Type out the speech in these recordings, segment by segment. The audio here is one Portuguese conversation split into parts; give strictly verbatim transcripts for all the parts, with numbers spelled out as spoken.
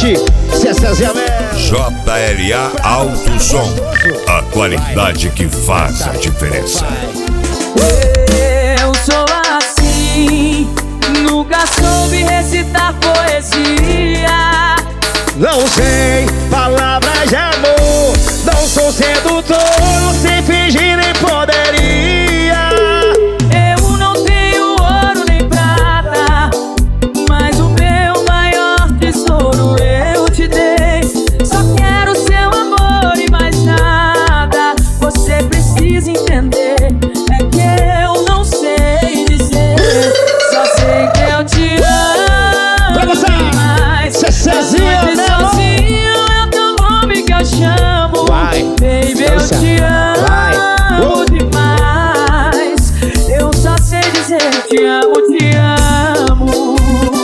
Chevette, Zezé Melo. J L A Alto Som, a qualidade que faz a diferença. Eu sou assim, nunca soube recitar poesia. Não sei palavras de amor, não sou sedutor, sem fingir nem poderia. Eu não tenho ouro nem prata, mas o meu maior tesouro eu te dei. Só quero seu amor e mais nada. Você precisa entender, é que eu não sei dizer. Só sei que eu te amo. Pra você, Cezinha, né? Chamo, vai, baby, eu te amo vai. demais. Eu só sei dizer te amo, te amo.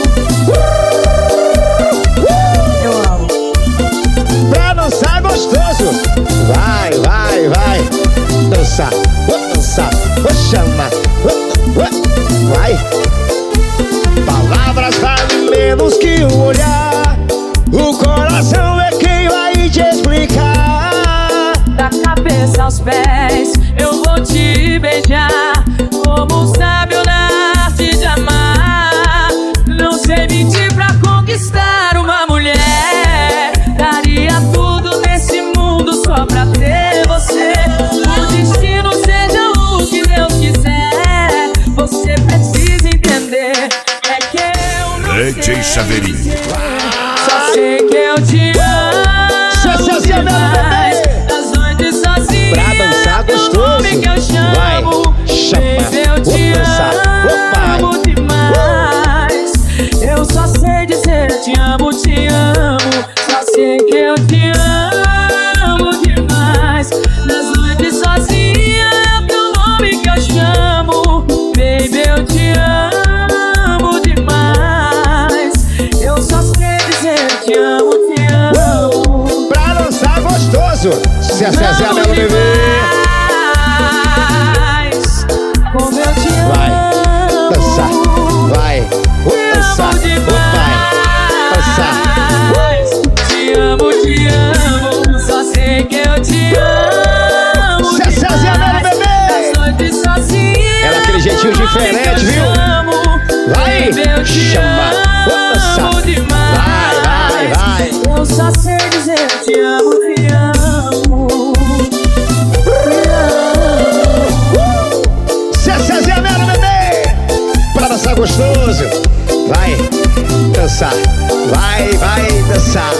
Eu amo. Pra dançar gostoso, vai, vai, vai. Dançar, vou dançar, vou chamar, vai. Palavras valem menos que um olhar. O coração é quem vai te explicar. Da cabeça aos pés eu vou te beijar, como um sábio na arte de amar. Não sei mentir pra conquistar uma mulher. Daria tudo nesse mundo só pra ter você. O destino seja o que Deus quiser. Você precisa entender, é que eu não D J Chaveirinho. Só sei que eu te amo demais. As noites sozinha, pra dançar gostoso, que eu chamo. vai, chama, baby, eu te dançar, amo demais. Eu só sei dizer te amo, te amo. Só sei que eu te amo demais. Nas noites sozinha é o teu nome que eu chamo. Baby, eu te amo demais. Eu só sei dizer te amo, te amo. Pra dançar gostoso, Zezé Melo, bebê. Como eu te amo. Vai, dançar, vai, vou dançar, vai, dançar. Te amo, te amo. Só sei que eu te amo. Zezé Melo, bebê. Nas noites sozinha, Ela aquele jeitinho diferente, viu? Vai, chama, vou dançar. Vai, vai, vai. Eu só sei dizer te amo, te amo. Zezé Melo, bebê. Pra dançar gostoso, vai, dançar, vai, vai, dançar.